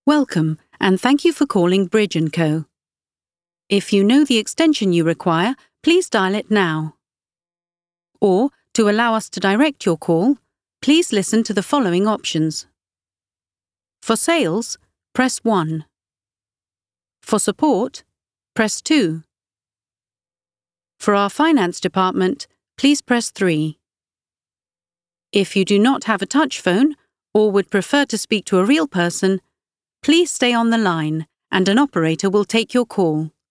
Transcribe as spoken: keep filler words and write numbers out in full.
Welcome, and thank you for calling Bridge and Co. If you know the extension you require, please dial it now. Or, to allow us to direct your call, please listen to the following options. For sales, press one. For support, press two. For our finance department, please press three. If you do not have a touch phone or would prefer to speak to a real person, please stay on the line and an operator will take your call.